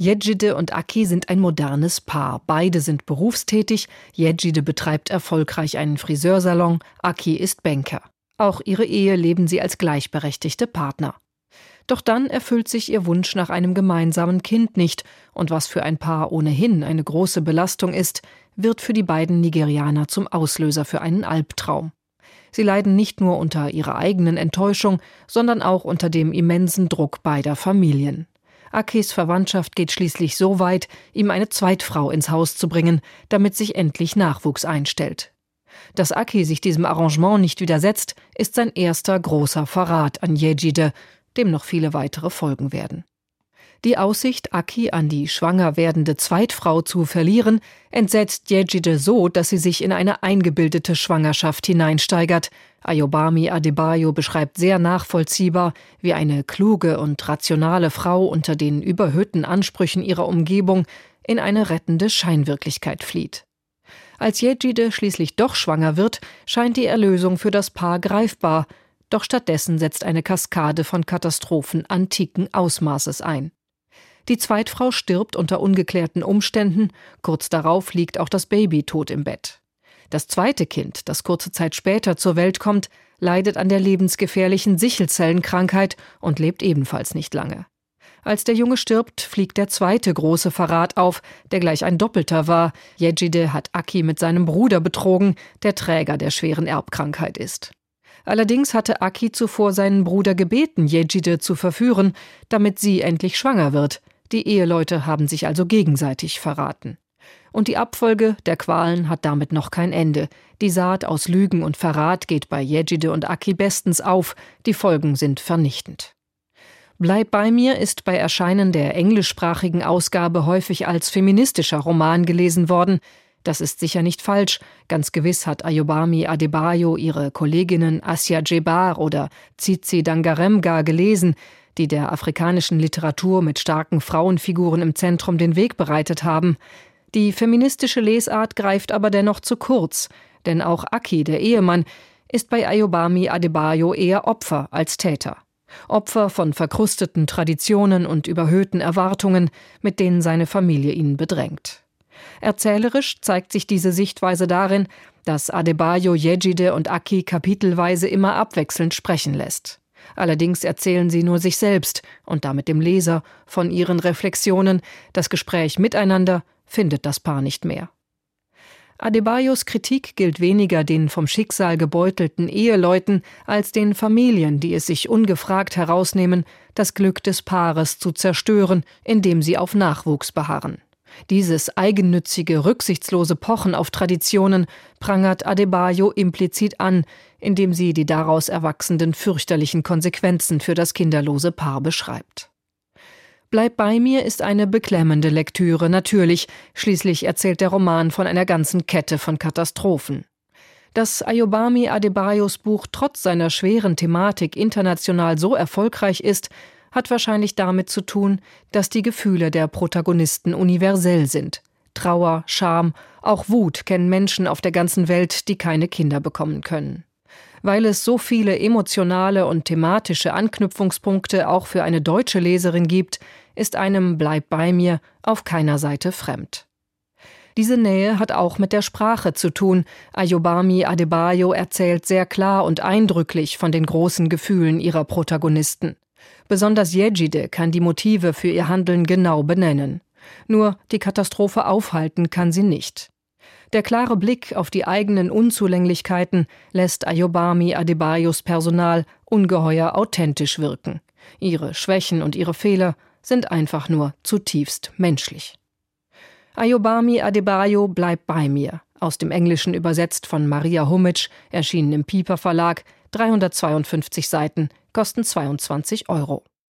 Yejide und Aki sind ein modernes Paar. Beide sind berufstätig. Yejide betreibt erfolgreich einen Friseursalon, Aki ist Banker. Auch ihre Ehe leben sie als gleichberechtigte Partner. Doch dann erfüllt sich ihr Wunsch nach einem gemeinsamen Kind nicht. Und was für ein Paar ohnehin eine große Belastung ist, wird für die beiden Nigerianer zum Auslöser für einen Albtraum. Sie leiden nicht nur unter ihrer eigenen Enttäuschung, sondern auch unter dem immensen Druck beider Familien. Akis Verwandtschaft geht schließlich so weit, ihm eine Zweitfrau ins Haus zu bringen, damit sich endlich Nachwuchs einstellt. Dass Aki sich diesem Arrangement nicht widersetzt, ist sein erster großer Verrat an Yejide, dem noch viele weitere folgen werden. Die Aussicht, Aki an die schwanger werdende Zweitfrau zu verlieren, entsetzt Yejide so, dass sie sich in eine eingebildete Schwangerschaft hineinsteigert. Ayobami Adebayo beschreibt sehr nachvollziehbar, wie eine kluge und rationale Frau unter den überhöhten Ansprüchen ihrer Umgebung in eine rettende Scheinwirklichkeit flieht. Als Yejide schließlich doch schwanger wird, scheint die Erlösung für das Paar greifbar, doch stattdessen setzt eine Kaskade von Katastrophen antiken Ausmaßes ein. Die Zweitfrau stirbt unter ungeklärten Umständen, kurz darauf liegt auch das Baby tot im Bett. Das zweite Kind, das kurze Zeit später zur Welt kommt, leidet an der lebensgefährlichen Sichelzellenkrankheit und lebt ebenfalls nicht lange. Als der Junge stirbt, fliegt der zweite große Verrat auf, der gleich ein doppelter war. Yejide hat Aki mit seinem Bruder betrogen, der Träger der schweren Erbkrankheit ist. Allerdings hatte Aki zuvor seinen Bruder gebeten, Yejide zu verführen, damit sie endlich schwanger wird. Die Eheleute haben sich also gegenseitig verraten. Und die Abfolge der Qualen hat damit noch kein Ende. Die Saat aus Lügen und Verrat geht bei Yejide und Aki bestens auf, die Folgen sind vernichtend. Bleib bei mir ist bei Erscheinen der englischsprachigen Ausgabe häufig als feministischer Roman gelesen worden. Das ist sicher nicht falsch. Ganz gewiss hat Ayobami Adebayo ihre Kolleginnen Assia Djebar oder Tsitsi Dangaremga gelesen, die der afrikanischen Literatur mit starken Frauenfiguren im Zentrum den Weg bereitet haben. Die feministische Lesart greift aber dennoch zu kurz, denn auch Aki, der Ehemann, ist bei Ayobami Adebayo eher Opfer als Täter. Opfer von verkrusteten Traditionen und überhöhten Erwartungen, mit denen seine Familie ihn bedrängt. Erzählerisch zeigt sich diese Sichtweise darin, dass Adebayo Yejide und Aki kapitelweise immer abwechselnd sprechen lässt. Allerdings erzählen sie nur sich selbst und damit dem Leser von ihren Reflexionen. Das Gespräch miteinander findet das Paar nicht mehr. Adebayos Kritik gilt weniger den vom Schicksal gebeutelten Eheleuten als den Familien, die es sich ungefragt herausnehmen, das Glück des Paares zu zerstören, indem sie auf Nachwuchs beharren. Dieses eigennützige, rücksichtslose Pochen auf Traditionen prangert Adebayo implizit an, indem sie die daraus erwachsenden fürchterlichen Konsequenzen für das kinderlose Paar beschreibt. Bleib bei mir ist eine beklemmende Lektüre, natürlich, schließlich erzählt der Roman von einer ganzen Kette von Katastrophen. Dass Ayobami Adebayos Buch trotz seiner schweren Thematik international so erfolgreich ist, hat wahrscheinlich damit zu tun, dass die Gefühle der Protagonisten universell sind. Trauer, Scham, auch Wut kennen Menschen auf der ganzen Welt, die keine Kinder bekommen können. Weil es so viele emotionale und thematische Anknüpfungspunkte auch für eine deutsche Leserin gibt, ist einem Bleib bei mir auf keiner Seite fremd. Diese Nähe hat auch mit der Sprache zu tun. Ayobami Adebayo erzählt sehr klar und eindrücklich von den großen Gefühlen ihrer Protagonisten. Besonders Yejide kann die Motive für ihr Handeln genau benennen. Nur die Katastrophe aufhalten kann sie nicht. Der klare Blick auf die eigenen Unzulänglichkeiten lässt Ayobami Adebayos Personal ungeheuer authentisch wirken. Ihre Schwächen und ihre Fehler sind einfach nur zutiefst menschlich. Ayobami Adebayo Bleib bei mir, aus dem Englischen übersetzt von Maria Humitsch, erschienen im Piper Verlag, 352 Seiten, kosten 22 €.